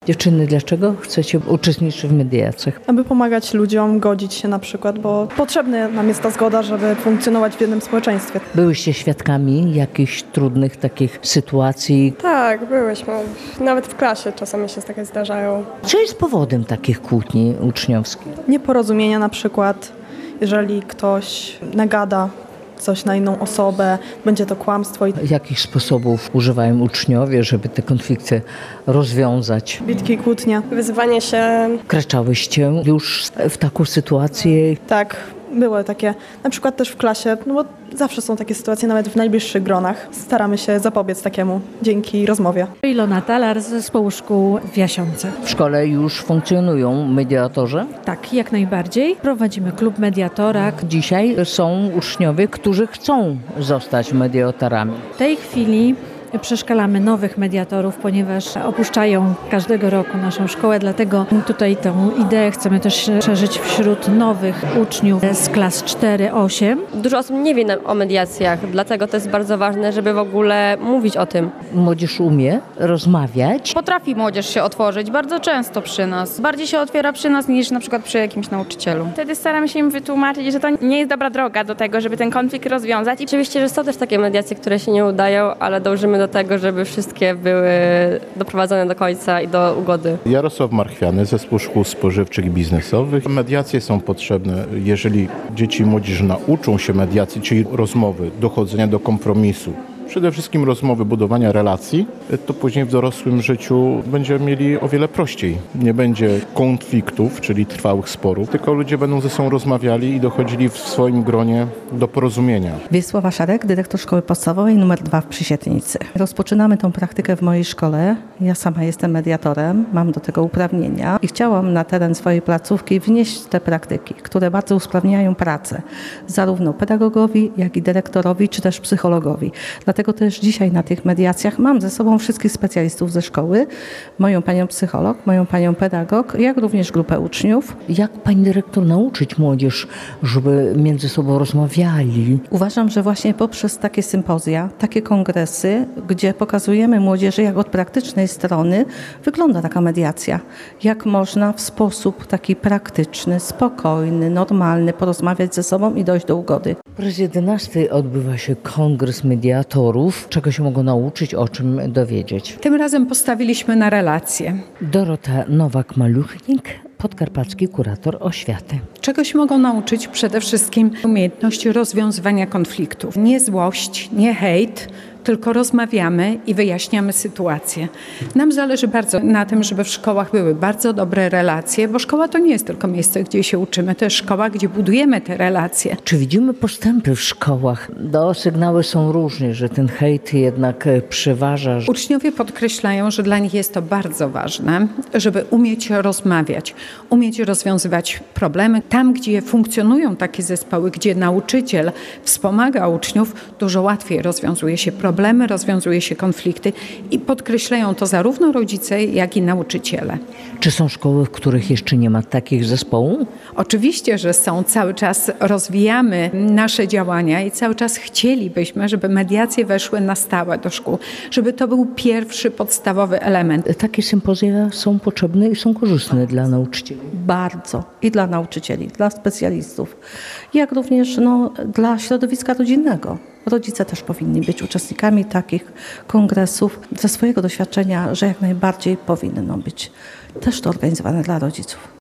Dziewczyny, dlaczego chcecie uczestniczyć w mediacjach? Aby pomagać ludziom, godzić się na przykład, bo potrzebna nam jest ta zgoda, żeby funkcjonować w jednym społeczeństwie. Byłyście świadkami jakichś trudnych takich sytuacji? Tak, byłyśmy. Nawet w klasie czasami się takie zdarzają. Co jest powodem takich kłótni uczniowskich? Nieporozumienia na przykład, jeżeli ktoś nagada coś na inną osobę, będzie to kłamstwo. Jakich sposobów używają uczniowie, żeby te konflikty rozwiązać? Bitki, kłótnie. Wyzywanie się. Wkraczałyście już w taką sytuację? Tak, były takie, na przykład też w klasie, no bo zawsze są takie sytuacje nawet w najbliższych gronach. Staramy się zapobiec takiemu dzięki rozmowie. Ilona Talar z Zespołu Szkół w Jasionce. W szkole już funkcjonują mediatorzy? Tak, jak najbardziej. Prowadzimy klub mediatora. Dzisiaj są uczniowie, którzy chcą zostać mediatorami. W tej chwili przeszkalamy nowych mediatorów, ponieważ opuszczają każdego roku naszą szkołę, dlatego tutaj tę ideę chcemy też szerzyć wśród nowych uczniów z klas 4-8. Dużo osób nie wie o mediacjach, dlatego to jest bardzo ważne, żeby w ogóle mówić o tym. Młodzież umie rozmawiać. Potrafi młodzież się otworzyć bardzo często przy nas. Bardziej się otwiera przy nas niż na przykład przy jakimś nauczycielu. Wtedy staramy się im wytłumaczyć, że to nie jest dobra droga do tego, żeby ten konflikt rozwiązać. Oczywiście, że są też takie mediacje, które się nie udają, ale dążymy do tego, żeby wszystkie były doprowadzone do końca i do ugody. Jarosław Marchwiany, Zespół Szkół Spożywczych i Biznesowych. Mediacje są potrzebne, jeżeli dzieci i młodzież nauczą się mediacji, czyli rozmowy, dochodzenia do kompromisu. Przede wszystkim rozmowy, budowania relacji, to później w dorosłym życiu będziemy mieli o wiele prościej. Nie będzie konfliktów, czyli trwałych sporów, tylko ludzie będą ze sobą rozmawiali i dochodzili w swoim gronie do porozumienia. Wiesława Szarek, dyrektor Szkoły Podstawowej nr 2 w Przysietnicy. Rozpoczynamy tą praktykę w mojej szkole. Ja sama jestem mediatorem, mam do tego uprawnienia i chciałam na teren swojej placówki wnieść te praktyki, które bardzo usprawniają pracę zarówno pedagogowi, jak i dyrektorowi, czy też psychologowi. Dlatego też dzisiaj na tych mediacjach mam ze sobą wszystkich specjalistów ze szkoły, moją panią psycholog, moją panią pedagog, jak również grupę uczniów. Jak pani dyrektor nauczyć młodzież, żeby między sobą rozmawiali? Uważam, że właśnie poprzez takie sympozja, takie kongresy, gdzie pokazujemy młodzieży, jak od praktycznej strony wygląda taka mediacja. Jak można w sposób taki praktyczny, spokojny, normalny porozmawiać ze sobą i dojść do ugody. Po raz 11 odbywa się kongres mediatorów. Czego się mogą nauczyć, o czym dowiedzieć? Tym razem postawiliśmy na relacje. Dorota Nowak-Maluchnik, podkarpacki kurator oświaty. Czego się mogą nauczyć? Przede wszystkim umiejętności rozwiązywania konfliktów. Nie złość, nie hejt, tylko rozmawiamy i wyjaśniamy sytuację. Nam zależy bardzo na tym, żeby w szkołach były bardzo dobre relacje, bo szkoła to nie jest tylko miejsce, gdzie się uczymy, to jest szkoła, gdzie budujemy te relacje. Czy widzimy postępy w szkołach? Sygnały są różne, że ten hejt jednak przeważa. Uczniowie podkreślają, że dla nich jest to bardzo ważne, żeby umieć rozmawiać, umieć rozwiązywać problemy. Tam, gdzie funkcjonują takie zespoły, gdzie nauczyciel wspomaga uczniów, dużo łatwiej rozwiązuje się problemy, rozwiązuje się konflikty i podkreślają to zarówno rodzice, jak i nauczyciele. Czy są szkoły, w których jeszcze nie ma takich zespołów? Oczywiście, że są. Cały czas rozwijamy nasze działania i cały czas chcielibyśmy, żeby mediacje weszły na stałe do szkół, żeby to był pierwszy, podstawowy element. Takie sympozja są potrzebne i są korzystne dla nauczycieli. Bardzo. I dla nauczycieli, dla specjalistów, jak również dla środowiska rodzinnego. Rodzice też powinni być uczestnikami takich kongresów. Ze swojego doświadczenia, że jak najbardziej powinno być też to organizowane dla rodziców.